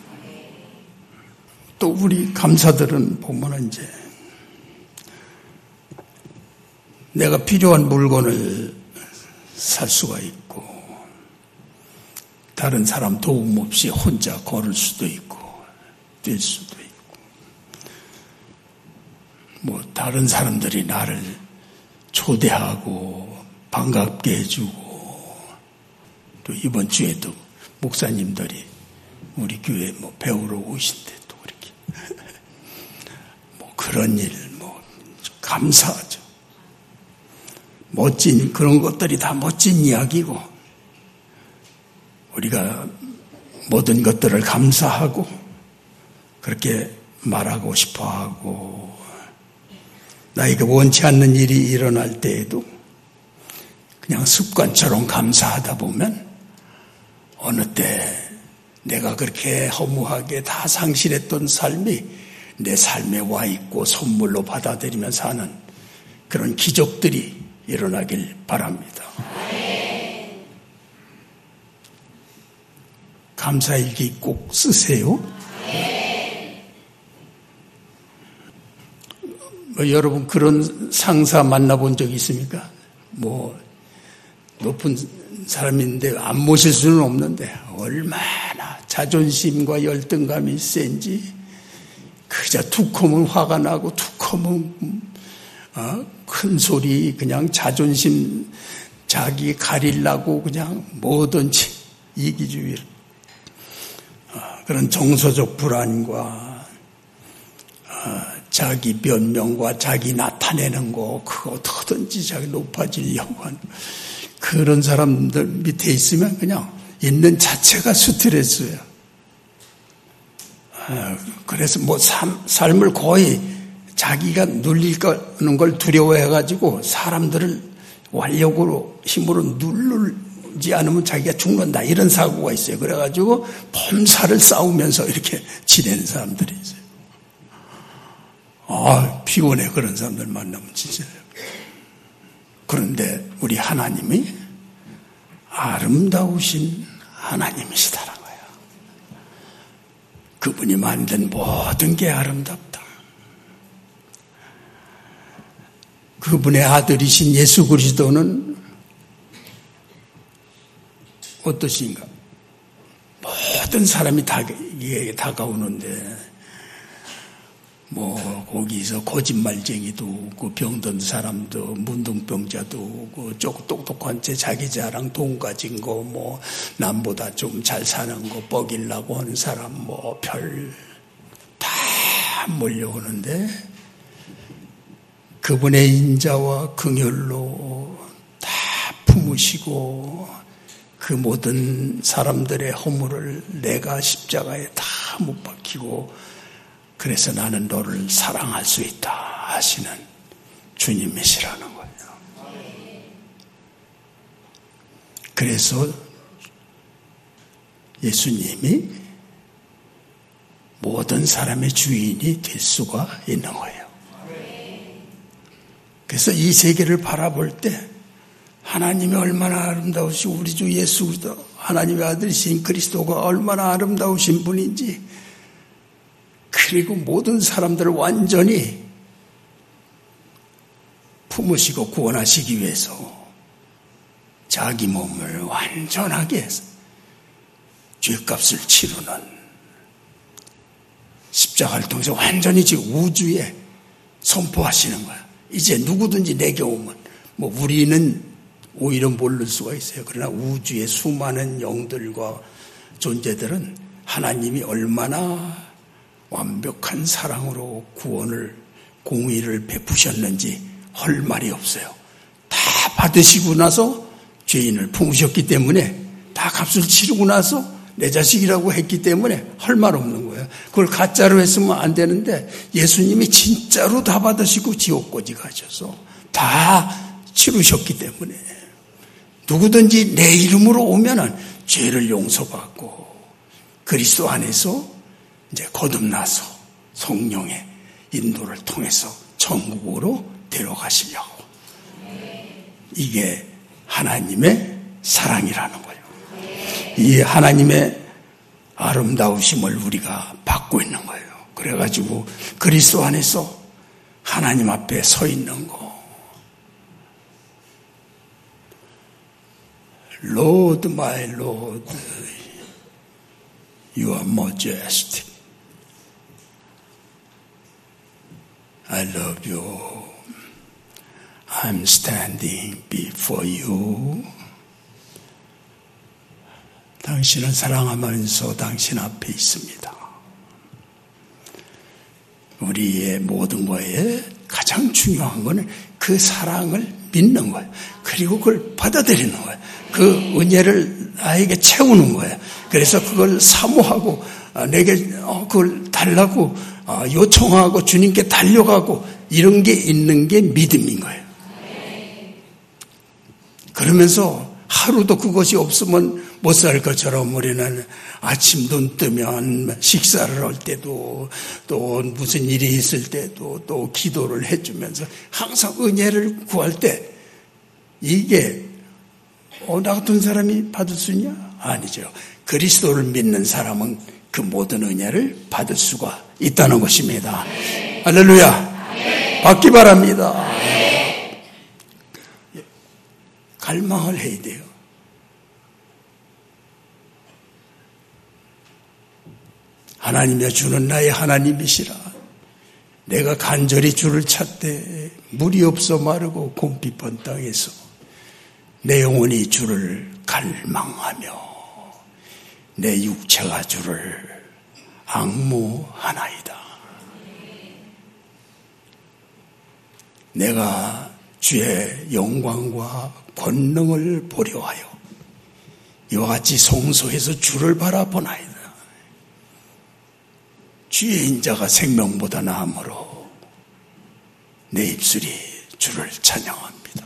또 우리 감사들은 보면 이제 내가 필요한 물건을 살 수가 있고, 다른 사람 도움 없이 혼자 걸을 수도 있고 뛸 수도 있고, 뭐 다른 사람들이 나를 초대하고 반갑게 해주고, 또 이번 주에도 목사님들이 우리 교회 뭐 배우러 오신대 또 이렇게 뭐 그런 일 뭐 감사하죠. 멋진 그런 것들이 다 멋진 이야기고, 우리가 모든 것들을 감사하고 그렇게 말하고 싶어하고, 나에게 원치 않는 일이 일어날 때에도 그냥 습관처럼 감사하다 보면 어느 때 내가 그렇게 허무하게 다 상실했던 삶이 내 삶에 와 있고 선물로 받아들이며 사는 그런 기적들이 일어나길 바랍니다. 감사일기 꼭 쓰세요. 뭐 여러분 그런 상사 만나본 적 있습니까? 뭐 높은 사람인데 안 모실 수는 없는데 얼마나 자존심과 열등감이 센지 그저 툭하면 화가 나고 툭하면 어? 큰 소리 그냥 자존심 자기 가리려고 그냥 뭐든지 이기주의 어, 그런 정서적 불안과 어, 자기 변명과 자기 나타내는 거 그거 어떻게든지 자기 높아지려고 하는 그런 사람들 밑에 있으면 그냥 있는 자체가 스트레스예요. 어, 그래서 뭐 삶, 삶을 거의 자기가 눌릴 거는 걸 두려워해가지고 사람들을 완력으로 힘으로 누르지 않으면 자기가 죽는다 이런 사고가 있어요. 그래가지고 범사를 싸우면서 이렇게 지내는 사람들이 있어요. 아 피곤해 그런 사람들 만나면 진짜. 그런데 우리 하나님이 아름다우신 하나님이시다라는 거예요. 그분이 만든 모든 게 아름답다. 그분의 아들이신 예수 그리스도는 어떠신가? 모든 사람이 다 이게 다가오는데 뭐 거기서 거짓말쟁이도 오고 병든 사람도 문둥병자도 오고 조금 똑똑한 채 자기 자랑 돈 가진 거 뭐 남보다 좀 잘 사는 거 뻐기려고 하는 사람 뭐 별 다 몰려오는데 그분의 인자와 긍휼로 다 품으시고 그 모든 사람들의 허물을 내가 십자가에 다 못 박히고 그래서 나는 너를 사랑할 수 있다 하시는 주님이시라는 거예요. 그래서 예수님이 모든 사람의 주인이 될 수가 있는 거예요. 그래서 이 세계를 바라볼 때 하나님이 얼마나 아름다우시고 우리 주 예수 그리스도 하나님의 아들이신 그리스도가 얼마나 아름다우신 분인지 그리고 모든 사람들을 완전히 품으시고 구원하시기 위해서 자기 몸을 완전하게 죄값을 치르는 십자가를 통해서 완전히 지금 우주에 선포하시는 거야. 이제 누구든지 내게 오면 뭐 우리는 오히려 모를 수가 있어요. 그러나 우주의 수많은 영들과 존재들은 하나님이 얼마나 완벽한 사랑으로 구원을 공의를 베푸셨는지 할 말이 없어요. 다 받으시고 나서 죄인을 품으셨기 때문에 다 값을 치르고 나서 내 자식이라고 했기 때문에 할 말 없는 거예요. 그걸 가짜로 했으면 안 되는데 예수님이 진짜로 다 받으시고 지옥까지 가셔서 다 치르셨기 때문에 누구든지 내 이름으로 오면은 죄를 용서받고 그리스도 안에서 이제 거듭나서 성령의 인도를 통해서 천국으로 데려가시려고. 이게 하나님의 사랑이라는 거예요. 이 하나님의 아름다우심을 우리가 받고 있는 거예요. 그래가지고 그리스도 안에서 하나님 앞에 서 있는 거. Lord, my Lord, you are majestic. I love you. I'm standing before you. 당신을 사랑하면서 당신 앞에 있습니다. 우리의 모든 거에 가장 중요한 거는 그 사랑을 믿는 거예요. 그리고 그걸 받아들이는 거예요. 그 은혜를 나에게 채우는 거예요. 그래서 그걸 사모하고 내게 그걸 달라고 요청하고 주님께 달려가고 이런 게 있는 게 믿음인 거예요. 그러면서 하루도 그것이 없으면 못 살 것처럼 우리는 아침 눈 뜨면 식사를 할 때도 또 무슨 일이 있을 때도 또 기도를 해주면서 항상 은혜를 구할 때 이게 어, 나 같은 사람이 받을 수 있냐? 아니죠. 그리스도를 믿는 사람은 그 모든 은혜를 받을 수가 있다는 것입니다. 네. 할렐루야. 네. 받기 바랍니다. 네. 갈망을 해야 돼요. 하나님이여 주는 나의 하나님이시라. 내가 간절히 주를 찾되 물이 없어 마르고 곰핍한 땅에서 내 영혼이 주를 갈망하며 내 육체가 주를 앙무하나이다. 내가 주의 영광과 권능을 보려 하여 이와 같이 성소에서 주를 바라보나이다. 주의 인자가 생명보다 나으므로 내 입술이 주를 찬양합니다.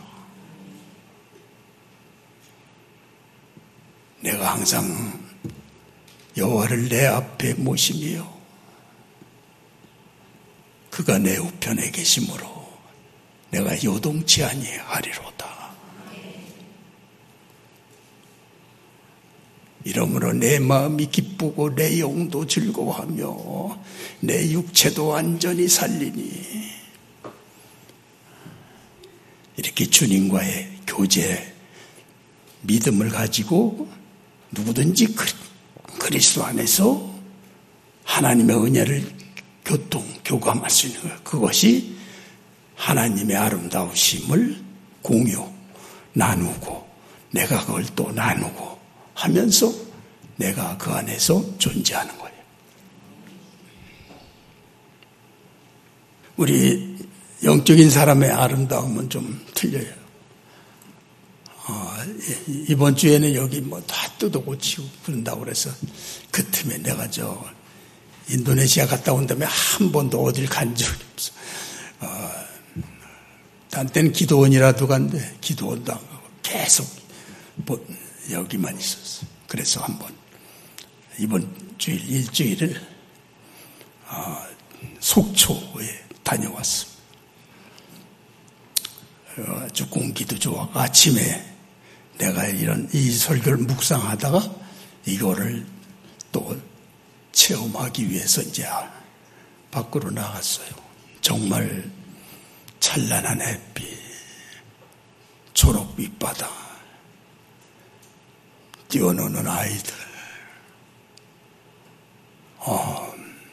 내가 항상 여호와를 내 앞에 모시며 그가 내 우편에 계심으로 내가 요동치 아니하리로다. 이러므로 내 마음이 기쁘고 내 영도 즐거워하며 내 육체도 완전히 살리니 이렇게 주님과의 교제, 믿음을 가지고 누구든지 그리스도 안에서 하나님의 은혜를 교통, 교감할 수 있는 거예요. 그것이 하나님의 아름다우심을 공유, 나누고 내가 그걸 또 나누고 하면서 내가 그 안에서 존재하는 거예요. 우리 영적인 사람의 아름다움은 좀 틀려요. 어, 이번 주에는 여기 뭐 다 뜯어고치고 그런다고 그래서 그 틈에 내가 저 인도네시아 갔다 온 다음에 한 번도 어딜 간 적이 없어. 어, 단 때는 기도원이라도 간데 기도원도 안 가고 계속 뭐 여기만 있었어. 그래서 한번 이번 주일 일주일을 어, 속초에 다녀왔어. 아주 공기도 좋아. 아침에 내가 이런 이 설교를 묵상하다가 이거를 또 체험하기 위해서 이제 밖으로 나갔어요. 정말 찬란한 햇빛, 초록 빛바다, 뛰어노는 아이들, 어,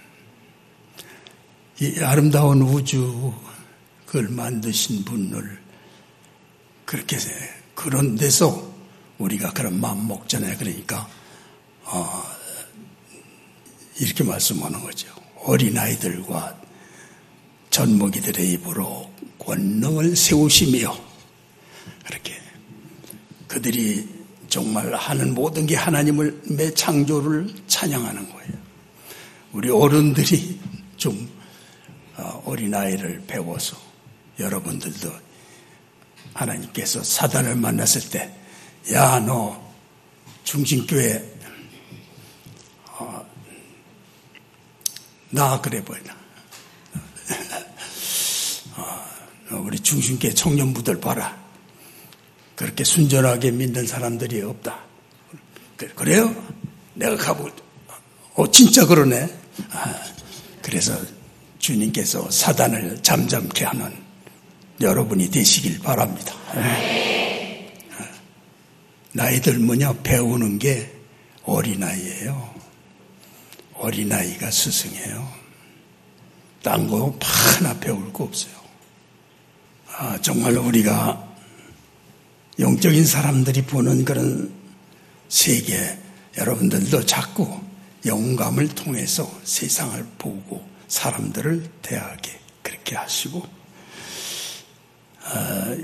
이 아름다운 우주 그걸 만드신 분을 그렇게 그런 데서 우리가 그런 마음 먹잖아요. 그러니까 어, 이렇게 말씀하는 거죠. 어린아이들과 젖먹이들의 입으로 권능을 세우시며 그렇게 그들이 정말 하는 모든 게 하나님을 매 창조를 찬양하는 거예요. 우리 어른들이 좀 어린아이를 배워서 여러분들도 하나님께서 사단을 만났을 때 야, 너 중심교회 어, 나 그래 보이나 어, 우리 중심교회 청년부들 봐라. 그렇게 순전하게 믿는 사람들이 없다. 그래요? 내가 가보 어 진짜 그러네. 아, 그래서 주님께서 사단을 잠잠케 하는 여러분이 되시길 바랍니다. 네. 나이들 뭐냐 배우는 게 어린아이예요. 어린아이가 스승이에요. 딴 거 하나 배울 거 없어요. 아, 정말 우리가 영적인 사람들이 보는 그런 세계, 여러분들도 자꾸 영감을 통해서 세상을 보고 사람들을 대하게 그렇게 하시고, 어,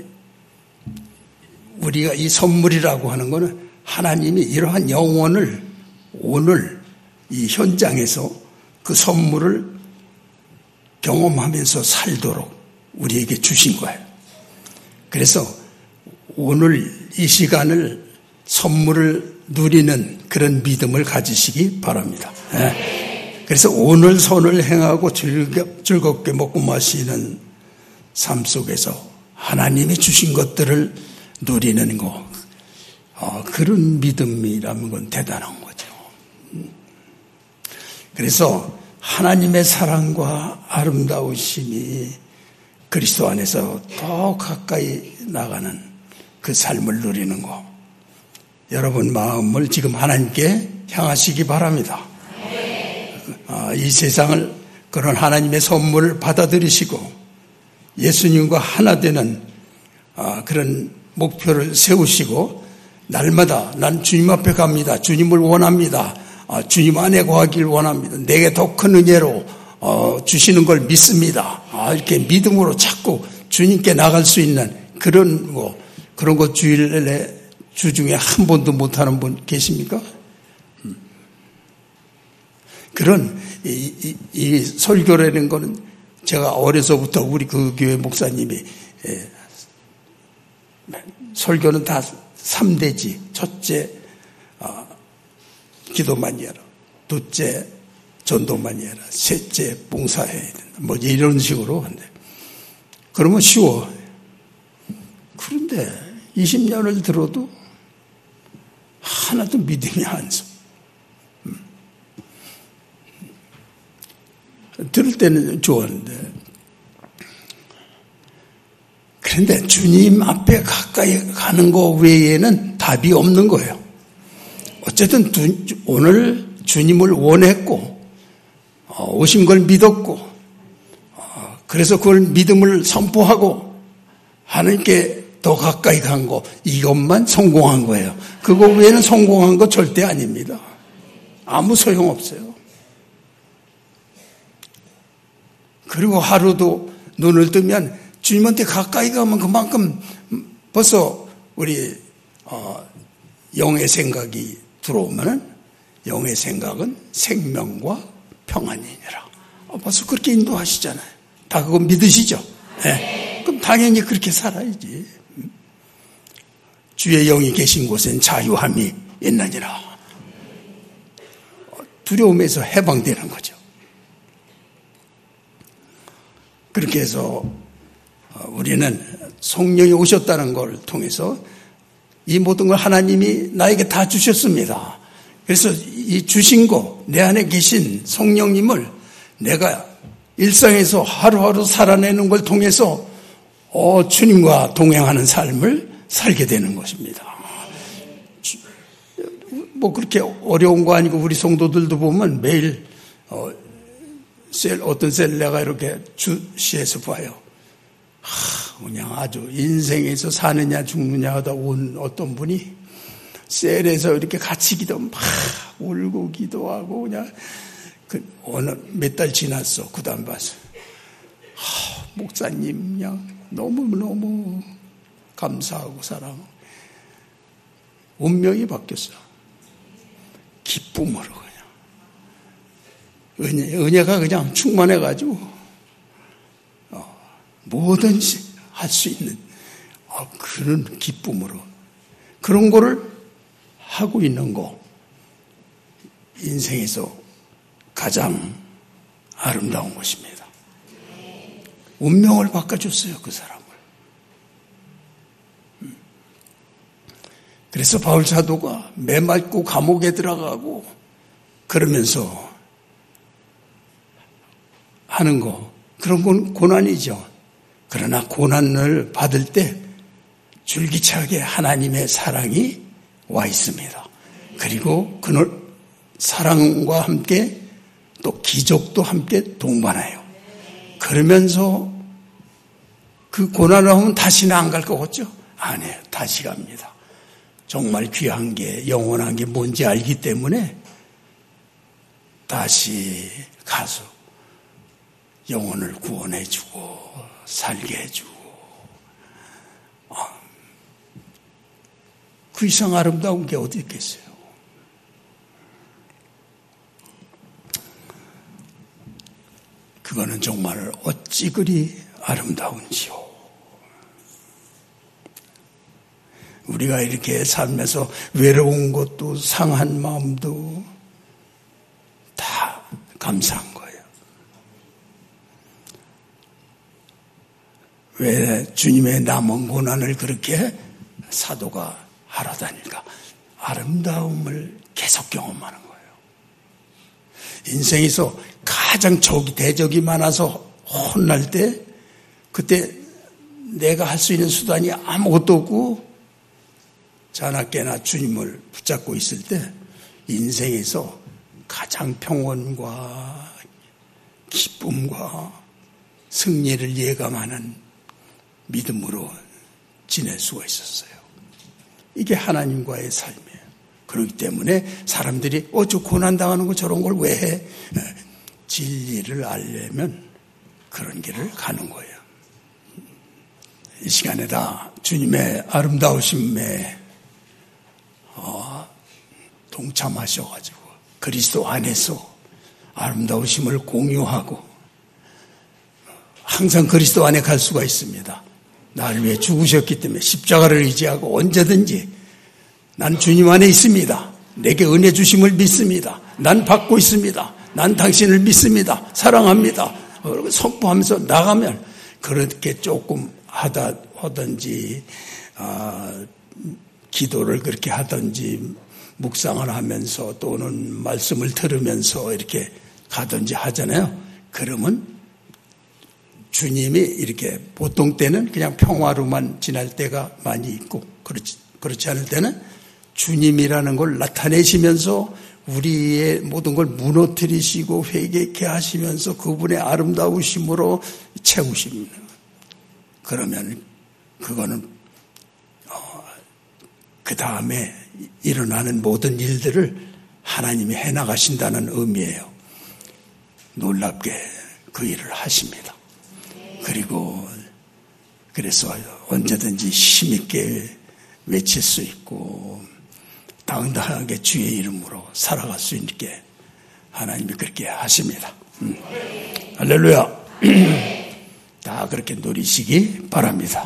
우리가 이 선물이라고 하는 것은 하나님이 이러한 영혼을 오늘 이 현장에서 그 선물을 경험하면서 살도록 우리에게 주신 거예요. 그래서 오늘 이 시간을 선물을 누리는 그런 믿음을 가지시기 바랍니다. 네. 그래서 오늘 선을 행하고 즐겁, 즐겁게 먹고 마시는 삶 속에서 하나님이 주신 것들을 누리는 거, 어, 그런 믿음이라는 건 대단한 거죠. 그래서 하나님의 사랑과 아름다우심이 그리스도 안에서 더 가까이 나가는 그 삶을 누리는 거. 여러분 마음을 지금 하나님께 향하시기 바랍니다. 이 세상을 그런 하나님의 선물을 받아들이시고 예수님과 하나 되는 그런 목표를 세우시고 날마다 난 주님 앞에 갑니다. 주님을 원합니다. 주님 안에 거하길 원합니다. 내게 더 큰 은혜로 주시는 걸 믿습니다. 이렇게 믿음으로 자꾸 주님께 나갈 수 있는 그런 뭐 그런 것 주일에 주 중에 한 번도 못하는 분 계십니까? 그런 이, 이, 이 설교라는 거는 제가 어려서부터 우리 그 교회 목사님이 예, 설교는 다 삼 대지. 첫째 어, 기도만 해라. 둘째 전도만 해라. 셋째 봉사해야 된다. 뭐 이런 식으로 한대. 그러면 쉬워. 그런데 이십 년을 들어도 하나도 믿음이 안 서. 음. 들을 때는 좋았는데. 그런데 주님 앞에 가까이 가는 거 외에는 답이 없는 거예요. 어쨌든 오늘 주님을 원했고 오신 걸 믿었고 그래서 그걸 믿음을 선포하고 하나님께 더 가까이 간 거 이것만 성공한 거예요. 그거 외에는 성공한 거 절대 아닙니다. 아무 소용없어요. 그리고 하루도 눈을 뜨면 주님한테 가까이 가면 그만큼 벌써 우리 어, 영의 생각이 들어오면은 영의 생각은 생명과 평안이니라. 어, 벌써 그렇게 인도하시잖아요. 다 그거 믿으시죠? 네. 그럼 당연히 그렇게 살아야지. 주의 영이 계신 곳엔 자유함이 있느니라. 두려움에서 해방되는 거죠. 그렇게 해서 우리는 성령이 오셨다는 걸 통해서 이 모든 걸 하나님이 나에게 다 주셨습니다. 그래서 이 주신 거, 내 안에 계신 성령님을 내가 일상에서 하루하루 살아내는 걸 통해서 어, 주님과 동행하는 삶을 살게 되는 것입니다. 뭐 그렇게 어려운 거 아니고 우리 성도들도 보면 매일 어, 셀, 어떤 셀 내가 이렇게 주시해서 봐요. 하, 그냥 아주 인생에서 사느냐 죽느냐 하다 온 어떤 분이 셀에서 이렇게 같이 기도 막 울고 기도하고 그냥 그 어느 몇 달 지났어. 그 다음 봐서 하, 목사님 그냥 너무너무 감사하고 사랑하고 운명이 바뀌었어. 기쁨으로 그냥 은혜, 은혜가 그냥 충만해가지고 어, 뭐든지 할 수 있는 어, 그런 기쁨으로 그런 거를 하고 있는 거 인생에서 가장 아름다운 것입니다. 운명을 바꿔줬어요, 그 사람을. 그래서 바울 사도가 매맞고 감옥에 들어가고 그러면서 하는 거, 그런 건 고난이죠. 그러나 고난을 받을 때 줄기차게 하나님의 사랑이 와 있습니다. 그리고 그 사랑과 함께 또 기적도 함께 동반해요. 그러면서 그 고난을 하면 다시는 안 갈 것 같죠? 아니에요. 다시 갑니다. 정말 귀한 게, 영원한 게 뭔지 알기 때문에 다시 가서 영혼을 구원해주고 살게 해주고 그 이상 아름다운 게 어디 있겠어요? 그거는 정말 어찌 그리 아름다운지요. 우리가 이렇게 살면서 외로운 것도 상한 마음도 다 감사한 거예요. 왜 주님의 남은 고난을 그렇게 사도가 하러 다닐까? 아름다움을 계속 경험하는 거예요. 인생에서 가장 적이 대적이 많아서 혼날 때 그때 내가 할 수 있는 수단이 아무것도 없고 자나깨나 주님을 붙잡고 있을 때 인생에서 가장 평온과 기쁨과 승리를 예감하는 믿음으로 지낼 수가 있었어요. 이게 하나님과의 삶이에요. 그렇기 때문에 사람들이 어, 저 고난당하는 거 저런 걸 왜 해? 진리를 알려면 그런 길을 가는 거예요. 이 시간에다 주님의 아름다우심에 어, 동참하셔가지고 그리스도 안에서 아름다우심을 공유하고 항상 그리스도 안에 갈 수가 있습니다. 나를 위해 죽으셨기 때문에 십자가를 의지하고 언제든지 난 주님 안에 있습니다. 내게 은혜 주심을 믿습니다. 난 받고 있습니다. 난 당신을 믿습니다. 사랑합니다. 선포하면서 나가면 그렇게 조금 하다 하든지 아, 기도를 그렇게 하든지 묵상을 하면서 또는 말씀을 들으면서 이렇게 가든지 하잖아요. 그러면 주님이 이렇게 보통 때는 그냥 평화로만 지날 때가 많이 있고 그렇지, 그렇지 않을 때는 주님이라는 걸 나타내시면서 우리의 모든 걸 무너뜨리시고 회개케 하시면서 그분의 아름다우심으로 채우십니다. 그러면 그거는 어, 그 다음에 일어나는 모든 일들을 하나님이 해나가신다는 의미예요. 놀랍게 그 일을 하십니다. 그리고 그래서 언제든지 힘있게 외칠 수 있고 당당하게 주의 이름으로 살아갈 수 있게 하나님이 그렇게 하십니다. 음. 할렐루야. 다 그렇게 누리시기 바랍니다.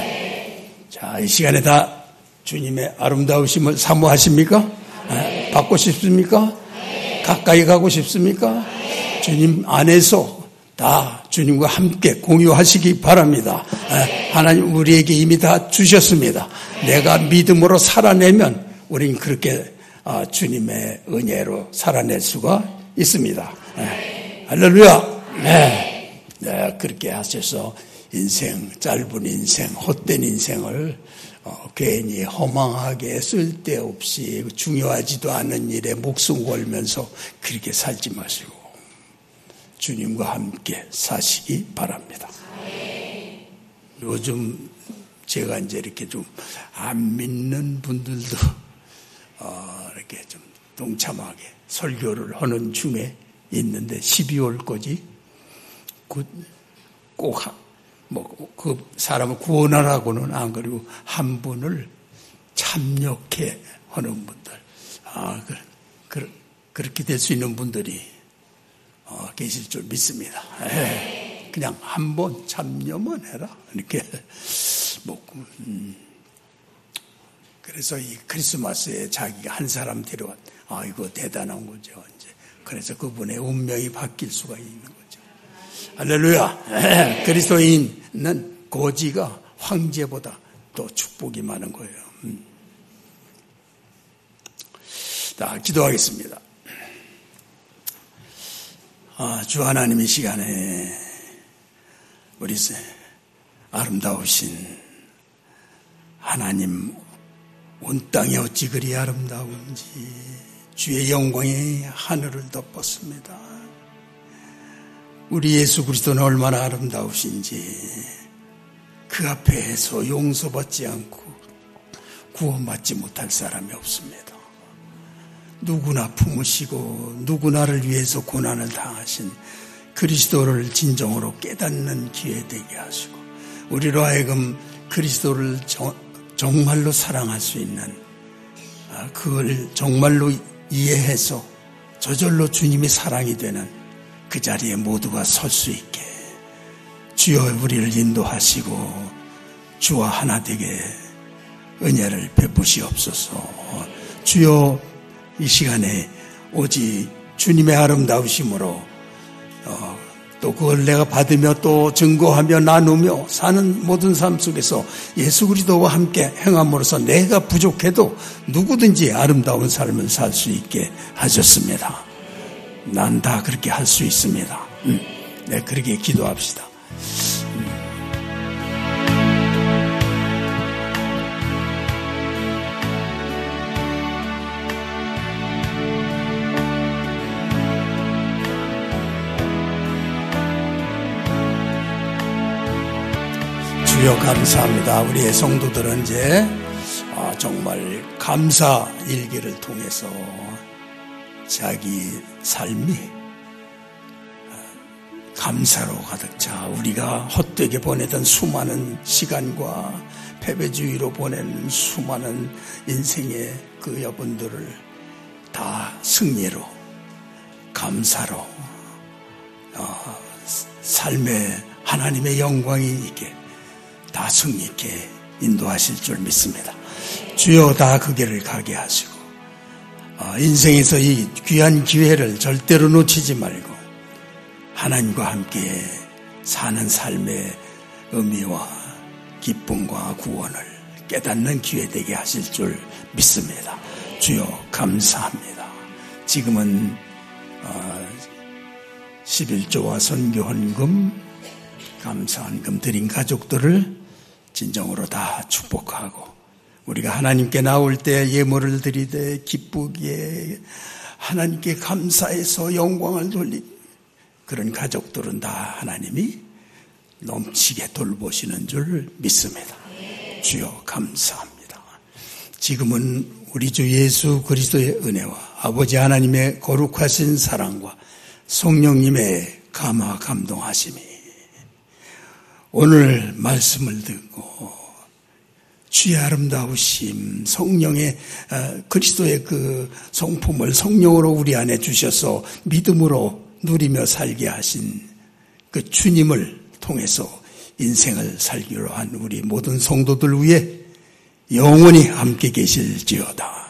자, 이 시간에 다 주님의 아름다우심을 사모하십니까? 받고 싶습니까? 가까이 가고 싶습니까? 주님 안에서 다 주님과 함께 공유하시기 바랍니다. 하나님 우리에게 이미 다 주셨습니다. 내가 믿음으로 살아내면 우리는 그렇게 주님의 은혜로 살아낼 수가 있습니다. 할렐루야. 네. 네, 그렇게 하셔서 인생, 짧은 인생, 헛된 인생을 어, 괜히 허망하게 쓸데없이 중요하지도 않은 일에 목숨 걸면서 그렇게 살지 마시고 주님과 함께 사시기 바랍니다. 요즘 제가 이제 이렇게 좀 안 믿는 분들도 어, 이렇게 좀 동참하게 설교를 하는 중에 있는데 십이월 거지. 꼭 뭐 그 사람을 구원하라고는 안 그리고 한 분을 참여케 하는 분들, 아 그, 그 그렇게 될 수 있는 분들이 어, 계실 줄 믿습니다. 에이, 그냥 한번 참여만 해라 이렇게 뭐 음. 그래서 이 크리스마스에 자기가 한 사람 데려왔. 아 이거 대단한 거죠. 이제 그래서 그분의 운명이 바뀔 수가 있는 거죠. 할렐루야. 그리스도인은 고지가 황제보다 더 축복이 많은 거예요. 음. 자, 기도하겠습니다. 아, 주 하나님 이 시간에 우리 아름다우신 하나님 온 땅이 어찌 그리 아름다운지 주의 영광이 하늘을 덮었습니다. 우리 예수 그리스도는 얼마나 아름다우신지 그 앞에서 용서받지 않고 구원받지 못할 사람이 없습니다. 누구나 품으시고 누구나를 위해서 고난을 당하신 그리스도를 진정으로 깨닫는 기회 되게 하시고 우리로 하여금 그리스도를 정말로 사랑할 수 있는 그걸 정말로 이해해서 저절로 주님의 사랑이 되는 그 자리에 모두가 설 수 있게 주여 우리를 인도하시고 주와 하나 되게 은혜를 베푸시옵소서. 주여 이 시간에 오직 주님의 아름다우심으로 어, 또 그걸 내가 받으며 또 증거하며 나누며 사는 모든 삶 속에서 예수 그리스도와 함께 행함으로써 내가 부족해도 누구든지 아름다운 삶을 살 수 있게 하셨습니다. 난 다 그렇게 할 수 있습니다. 음, 네, 그렇게 기도합시다. 음. 주여 감사합니다. 우리의 성도들은 이제 정말 감사 일기를 통해서 자기 삶이 감사로 가득 차 우리가 헛되게 보내던 수많은 시간과 패배주의로 보낸 수많은 인생의 그 여분들을 다 승리로 감사로 어, 삶의 하나님의 영광이 있게 다 승리 있게 인도하실 줄 믿습니다. 주여 다 그 길을 가게 하시고 어, 인생에서 이 귀한 기회를 절대로 놓치지 말고 하나님과 함께 사는 삶의 의미와 기쁨과 구원을 깨닫는 기회 되게 하실 줄 믿습니다. 주여 감사합니다. 지금은 어, 십일조와 선교헌금 감사헌금 드린 가족들을 진정으로 다 축복하고 우리가 하나님께 나올 때 예물을 드리되 기쁘게 하나님께 감사해서 영광을 돌리고 그런 가족들은 다 하나님이 넘치게 돌보시는 줄 믿습니다. 주여 감사합니다. 지금은 우리 주 예수 그리스도의 은혜와 아버지 하나님의 거룩하신 사랑과 성령님의 감화 감동하심이 오늘 말씀을 듣고 주의 아름다우심 성령의 그리스도의 그 성품을 성령으로 우리 안에 주셔서 믿음으로 누리며 살게 하신 그 주님을 통해서 인생을 살기로 한 우리 모든 성도들 위해 영원히 함께 계실지어다.